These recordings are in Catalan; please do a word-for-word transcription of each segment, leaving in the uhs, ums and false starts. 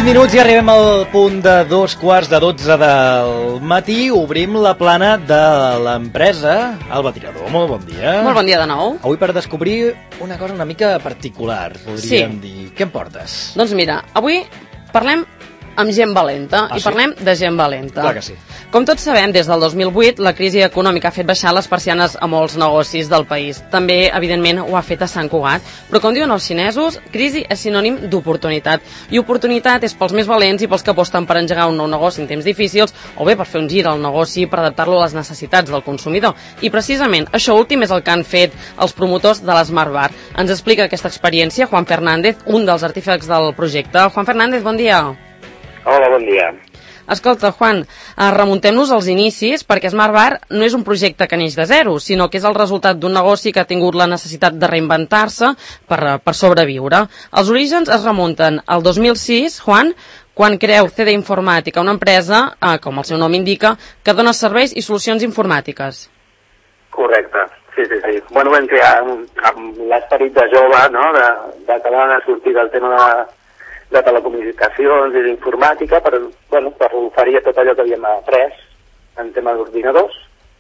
vuit minuts i arribem al punt de dos quarts de dotze del matí. Obrim la plana de l'empresa Alba Tirador. Molt bon dia. Molt bon dia de nou. Avui per descobrir una cosa una mica particular, podríem sí. dir. Què em portes? Doncs mira, avui parlem amb gent valenta ah, i sí? parlem de gent valenta. Clar que sí. Com tots sabem, des del dos mil vuit la crisi econòmica ha fet baixar les persianes a molts negocis del país. També, evidentment, ho ha fet a Sant Cugat. Però com diuen els xinesos, crisi és sinònim d'oportunitat. I oportunitat és pels més valents i pels que aposten per engegar un nou negoci en temps difícils o bé per fer un gir al negoci per adaptar-lo a les necessitats del consumidor. I precisament això últim és el que han fet els promotors de l'Smart Bar. Ens explica aquesta experiència Juan Fernández, un dels artífexs del projecte. Juan Fernández, bon dia. Hola, bon dia. Escolta, Juan, remuntem-nos als inicis, perquè Smart Bar no és un projecte que neix de zero, sinó que és el resultat d'un negoci que ha tingut la necessitat de reinventar-se per, per sobreviure. Els orígens es remunten al dos mil sis, Juan, quan creu C D Informàtica, una empresa, eh, com el seu nom indica, que dona serveis i solucions informàtiques. Correcte, sí, sí, sí. Bueno, vam crear amb, amb l'esperit de jove, no?, de, de acabar de sortir del tema de... de telecomunicacions i d'informàtica per, bueno, per oferir tot allò que havíem après en tema d'ordinadors.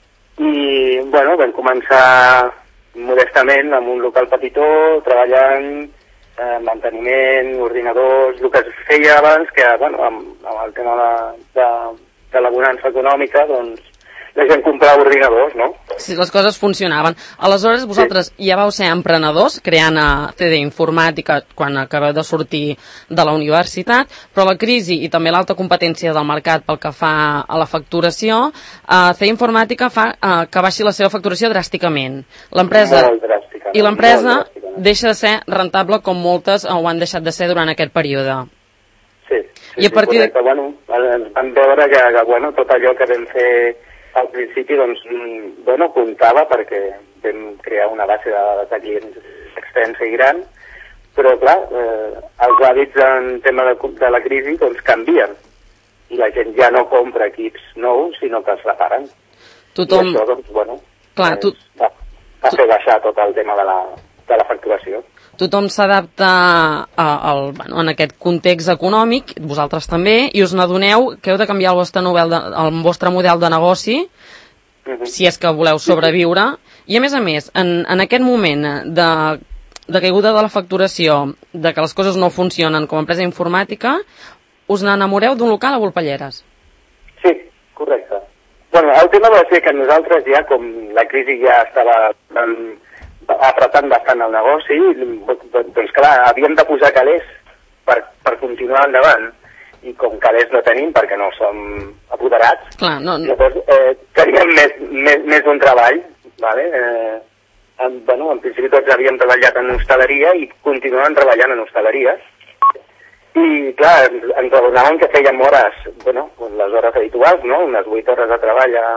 I, bueno, vam començar modestament amb un local petitó, treballant eh, manteniment, ordinadors, el que es feia abans, que, bueno, amb, amb el tema de, de, de la bonança econòmica, doncs, la gent comprava ordinadors, no? Sí, les coses funcionaven. Aleshores, vosaltres sí. ja vau ser emprenedors, creant a C D Informàtica quan acabeu de sortir de la universitat, però la crisi i també l'alta competència del mercat pel que fa a la facturació, eh, C D Informàtica fa eh, que baixi la seva facturació dràsticament. L'empresa I l'empresa deixa de ser rentable com moltes ho han deixat de ser durant aquest període. Sí, sí, I a partir sí correcte. De... Bueno, ens vam veure que, que bueno, tot allò que vam fer al principi, doncs, bueno, comptava perquè vam crear una base de, de clients extensa i gran, però, clar, eh, els hàbits en tema de, de la crisi, doncs, canvien. I la gent ja no compra equips nous, sinó que els reparen. Tothom... I això, doncs, bueno, clar, tu... va, va fer baixar tot el tema de la, de la facturació. Tothom s'adapta a, a, bueno, en aquest context econòmic, vosaltres també, i us n'adoneu que heu de canviar el vostre, novel de, el vostre model de negoci, uh-huh. si és que voleu sobreviure, i a més a més, en, en aquest moment de, de caiguda de la facturació, de que les coses no funcionen com a empresa informàtica, us n'enamoreu d'un local a Volpelleres. Sí, correcte. Bueno, el tema va ser que nosaltres ja, com la crisi ja estava... En, apretant bastant el negoci, doncs clar, havíem de posar calés per, per continuar endavant, i com calés no tenim perquè no som apoderats, clar, no, no. llavors eh, teníem més, més, més d'un treball, vale? eh, en, bueno, en principi tots havíem treballat en hostaleria i continuàvem treballant en hostaleria, i clar, ens, ens adonàvem que fèiem hores, bueno, les hores habituals, no? Unes vuit hores de treball a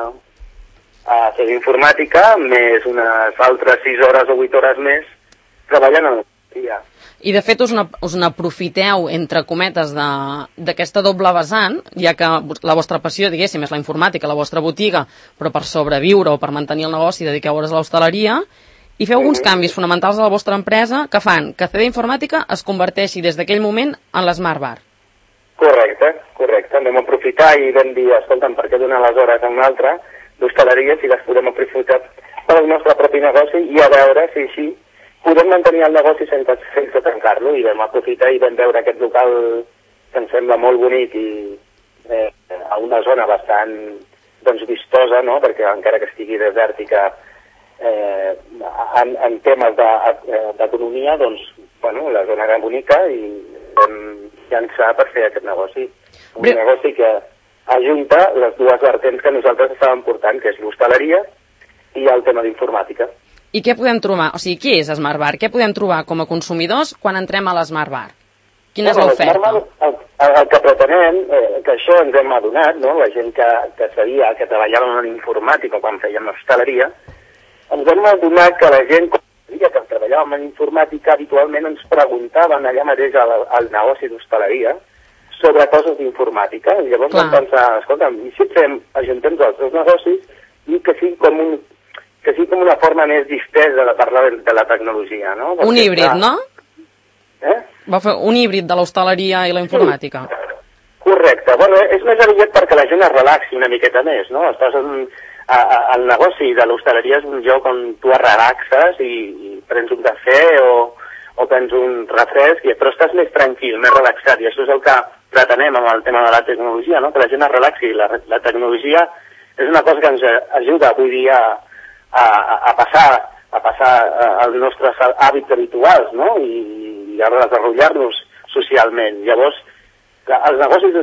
a fer informàtica, més unes altres sis hores o vuit hores més treballant en el dia. I de fet us, na, us n'aprofiteu, entre cometes, d'aquesta doble vessant, ja que la vostra passió, diguéssim, és la informàtica, la vostra botiga, però per sobreviure o per mantenir el negoci dediqueu hores a l'hostaleria, i feu alguns mm-hmm. canvis fonamentals a la vostra empresa que fan que C D Informàtica es converteixi des d'aquell moment en l'Smart Bar. Correcte, correcte. Vam aprofitar i vam dir, escolta'm, per què donar les hores a un altre d'hostaleria si les podem aprofitar per al nostre propi negoci i a veure si així podem mantenir el negoci sense, sense tancar-lo, i vam aprofitar i vam veure aquest local que em sembla molt bonic i eh, a una zona bastant doncs, vistosa, no? Perquè encara que estigui desèrtica eh, en, en temes d'economia, de, doncs, bueno, la zona era bonica i vam llançar per fer aquest negoci. Un Bé... negoci que ajunta les dues vertents que nosaltres estàvem portant, que és l'hostaleria i el tema d'informàtica. I què podem trobar? O sigui, què és Smart Bar? Què podem trobar com a consumidors quan entrem a l'Smart Bar? Quina és l'oferta? El, el, el que pretenem, eh, que això ens hem adonat, no? La gent que, que sabia, que treballava en informàtica quan fèiem hostaleria, ens hem adonat que la gent que treballàvem en informàtica habitualment ens preguntaven allà mateix al, al negoci d'hostaleria sobre coses d'informàtica, i llavors vam pensar, escolta'm, i si fem, ajuntem els dos negocis i que sigui com un, que sigui com una forma més distesa de parlar de, de la tecnologia, no? Perquè, un híbrid, clar, no? Eh? Va fer un híbrid de l'hostaleria i la informàtica. Sí. Correcte. Bueno, és més aviat perquè la gent es relaxi una miqueta més, no? Estàs en, a, a, el negoci de l'hostaleria és un lloc on tu es relaxes i, i prens un cafè o, o prens un refresc, però estàs més tranquil, més relaxat, i això és el que pretenem amb el tema de la tecnologia, no? Que la gent es relaxi. La, la tecnologia és una cosa que ens ajuda avui dia a, a, a passar a passar als nostres hàbits habituals, no? I, i a desenvolupar-nos socialment. Llavors, els negocis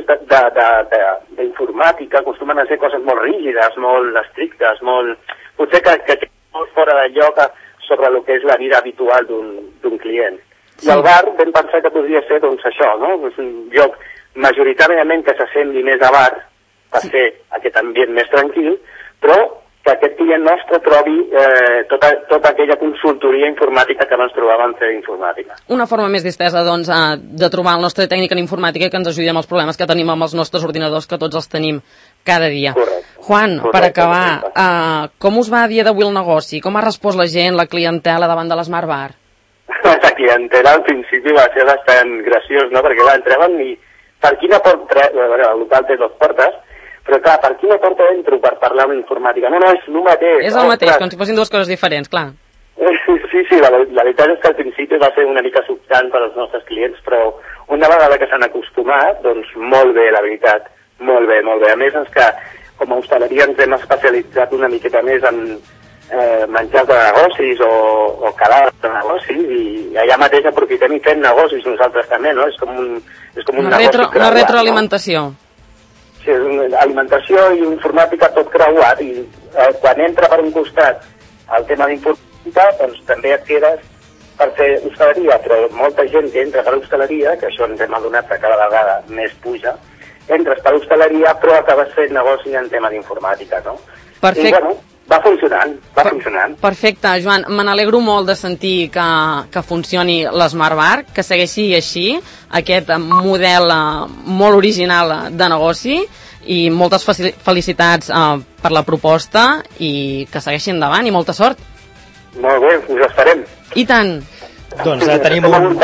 d'informàtica acostumen a ser coses molt rígides, molt estrictes, molt... potser que, que, que molt fora de lloc sobre el que és la vida habitual d'un client. Sí. I el bar vam pensar que podria ser doncs això, no? És un lloc majoritàriament que s'assembli més a bar, per sí. Ser aquest ambient més tranquil, però que aquest client nostre trobi eh, tota, tota aquella consultoria informàtica que no ens trobàvem fer informàtica. Una forma més distesa, doncs, de trobar el nostre tècnic en informàtica que ens ajudi amb els problemes que tenim amb els nostres ordinadors, que tots els tenim cada dia. Correcte. Juan, Correcte, per acabar, uh, com us va a dia d'avui el negoci? Com ha respost la gent, la clientela davant de l'Smart Bar? La clientela al principi va ser bastant graciós, no? Perquè va, entraven i per quina porta... Bueno, el local té dues portes, però clar, per quina porta entro per parlar amb informàtica? No, no, és el mateix. És el mateix, com si fossin dues coses diferents, clar. Sí, sí, la, la veritat és que al principi va ser una mica sobtant per als nostres clients, però una vegada que s'han acostumat, doncs molt bé, la veritat, molt bé, molt bé. A més, és que com a hostaleria ens hem especialitzat una miqueta més en eh, menjars de negocis o, o cadàvers de negocis, i allà mateix aprofitem i fem negocis nosaltres també, no? És com un, és com un una negoci retro, creuat, una retroalimentació. No? Sí, és una alimentació i informàtica tot creuat, i eh, quan entra per un costat el tema d'informàtica, doncs també et quedes per fer hostaleria, però molta gent que entra per hostaleria, que això ens hem adonat que cada vegada més puja, entres per hostaleria però acabes fent negoci en tema d'informàtica, no? Perfecte. I bueno, va funcionant, va per funcionant. Perfecte, Joan, me n'alegro molt de sentir que, que funcioni l'Smart Bar, que segueixi així, aquest model uh, molt original de negoci, i moltes felicitats uh, per la proposta, i que segueixi endavant, i molta sort. Molt bé, us esperem. I tant. Doncs uh, tenim un...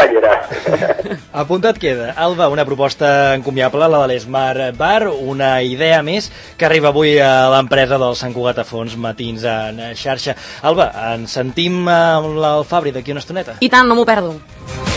Apuntat queda. Alba, una proposta encomiable, la de l'Smart Bar, una idea més que arriba avui a l'empresa del Sant Cugat a Fons, Matins en xarxa. Alba, ens sentim amb el Fabri d'aquí una estoneta? I tant, no m'ho perdo.